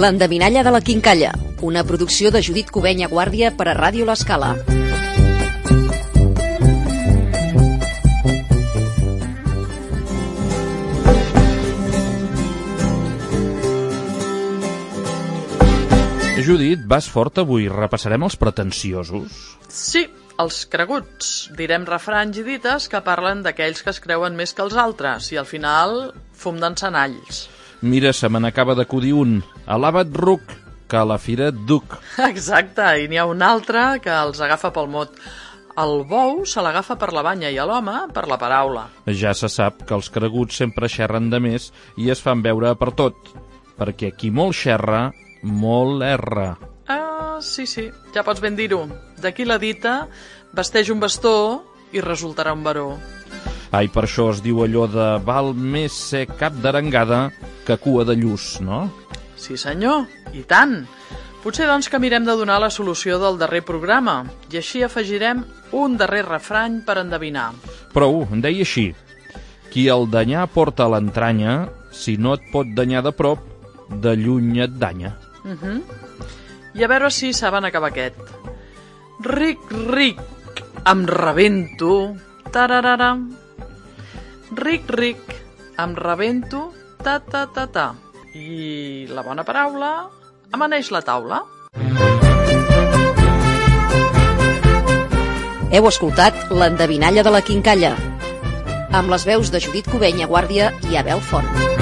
L'endevinalla de la quincalla, una producció de Judit Cubenya Guàrdia per a Ràdio L'Escala. Judit, vas fort avui. Repassarem els pretensiosos? Sí, els creguts. Direm refranys i dites que parlen d'aquells que es creuen més que els altres i al final fum d'encenalls. Mira, se me n'acaba d'acudir un. Alaba't ruc, que a la fira et duc. Exacte, i n'hi ha un altre que els agafa pel mot. El bou se l'agafa per la banya i l'home per la paraula. Ja se sap que els creguts sempre xerren de més i es fan veure per tot, perquè qui molt xerra, molt erra. Sí, ja pots ben dir-ho. D'aquí la dita, vesteix un bastó i resultarà un baró. Ai, per això es diu allò de val més ser cap d'arengada que cua de lluç, no? Sí, senyor, i tant. Potser doncs que mirem de donar la solució del darrer programa i així afegirem un darrer refrany per endevinar. Prou, en deia així. Qui el danyar porta a l'entranya, si no et pot danyar de prop, de lluny et danya. I a veure si saben acabar aquest. Ric, ric, em rebento, tarararam. Ric, ric, em rebento, ta, ta, ta, ta. I la bona paraula amaneix la taula. Heu escoltat l'endevinalla de la quincalla, amb les veus de Judit Cubenya Guàrdia i Abel Font.